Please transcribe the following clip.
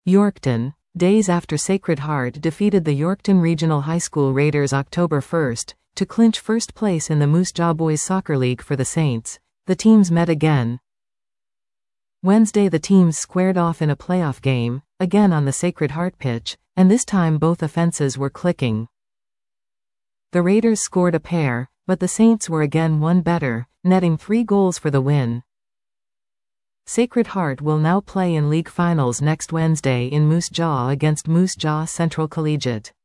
Yorkton. Days after Sacred Heart defeated the Yorkton Regional High School Raiders October 1st, to clinch first place in the Moose Jaw Boys Soccer League for the Saints, the teams met again. Wednesday the teams squared off in a playoff game, again on the Sacred Heart pitch, and this time both offenses were clicking. The Raiders scored a pair, but the Saints were again one better, netting 3 goals for the win. Sacred Heart will now play in league finals next Wednesday in Moose Jaw against Moose Jaw Central Collegiate.